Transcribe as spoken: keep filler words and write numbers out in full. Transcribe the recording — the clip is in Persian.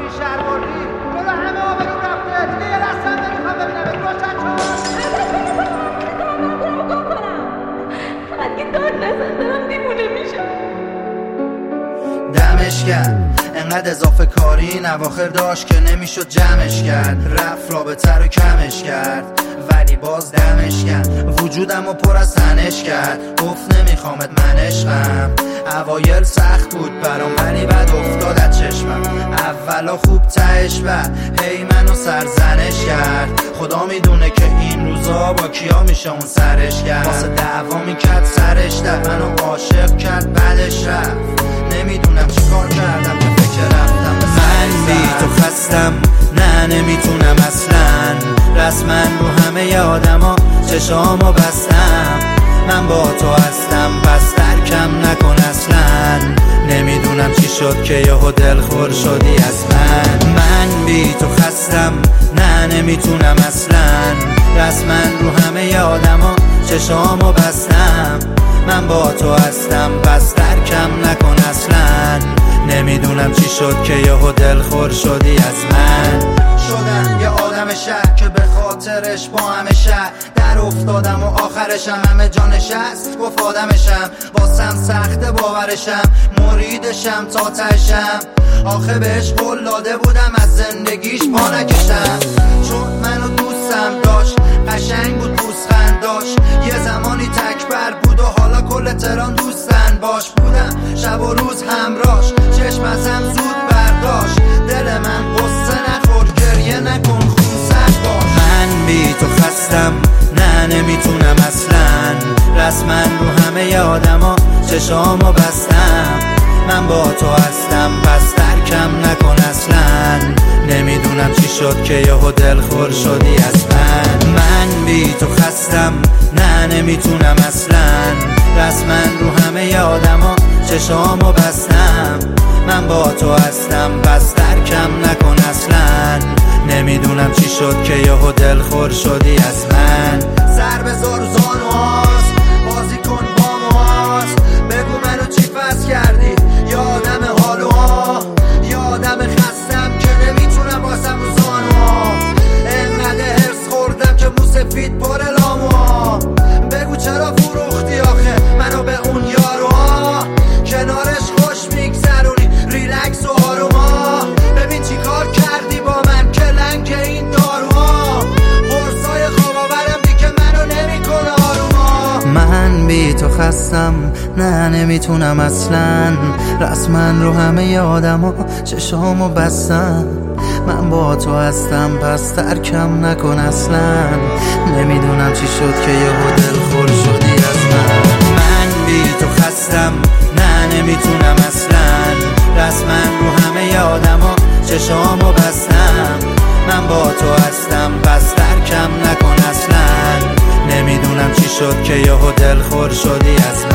بردی شهر بردی جلو همه آبرو رفته دیگه یه دستم نمیخوام ببینم روشن فقط این دار نزن دارم دیمونه میشه. دمش کرد انقدر اضافه کاری این اواخر داشت که نمیشد جمعش کرد، رفت رابطه رو کمش کرد ولی باز دمش کرد، وجودم رو پر از تنش کرد، گفت نمیخوامت من عشقم. اوایل سخت بود برام ولی بعد افتاد از چشمم، اولا خوب تهش بعد هی منو سرزنش کرد. خدا میدونه که این روزا با کیا میشه اون سرش کرد، واسه دعوا میکرد سرش در منو عاشق کرد بعدش رفت. نمیدونم چی کار کردم که فکر رفتم من بی تو خستم، نه نمیتونم اصلا رسما رو همه آدما چشامو بستم. من با تو هستم پس ترکم نکن اصلا، نمیدونم چی شد که یهو دلخور شدی از من. من بی تو خستم، نه نمیتونم اصلا رسما رو همه آدما چشامو بستم. من با تو هستم پس ترکم نکن اصلا، نمیدونم چی شد که یهو دلخور شدی از من. شدم یه آدم شهر که به خاطرش با همه شهر در افتادم و آخرشم همه جا نشست گفت آدمشم، واسم سخت باورشم، مریدشم تا تشم. آخه بهش قول داده بودم از زندگیش پا نکشم، چون منو دوستم داشت، قشنگ بود پوزخند داشت، یه زمانی تکبر بود و حالا کل تهران دوستن باش بودم، شب و روز همراش، چشم ازم زود برداشت. دل من قصه نخور گریه نکن خون سرد باش. من بی تو خستم، نه نمیتونم اصلا رسما رو همه آدما چشامو بستم. من با تو هستم پس ترکم نکن اصلا، نمیدونم چی شد که یهو دلخور شدی از من. من بی تو خستم، نه نمیتونم اصلا رسما رو همه آدما چشامو بستم. من با تو هستم پس ترکم نکن اصلا، نمیدونم چی شد که یهو دلخور شدی از من. سر بذار زانوهاست بازی کن با موهاست، بگو منو چی فس کردی یا آدم حالوها، یا آدم خستم که نمیتونم باسم رو زانوها. انقدر هرس خوردم که مو سفید پر لاموها، بگو چرا فروختی آخه منو به اون یاروها. کنارش خوش میگذرونی ریلکس و آروما، ببین چی کار کردی با من که لنگ این داروها. قرصای خواب آورم دیگه منو نمیکنه آروما. من بی تو خستم، نه نمیتونم اصلا رسما رو همه آدما چشامو بستم. من با تو هستم پس ترکم نکن اصلا، نمیدونم چی شد که یهو دلخور شدی از من. من بی تو خستم، نه نمیتونم اصلا رسما رو همه آدما چشامو بستم. من با تو هستم پس ترکم نکن اصلا، نمیدونم چی شد که یهو دلخور شدی از من.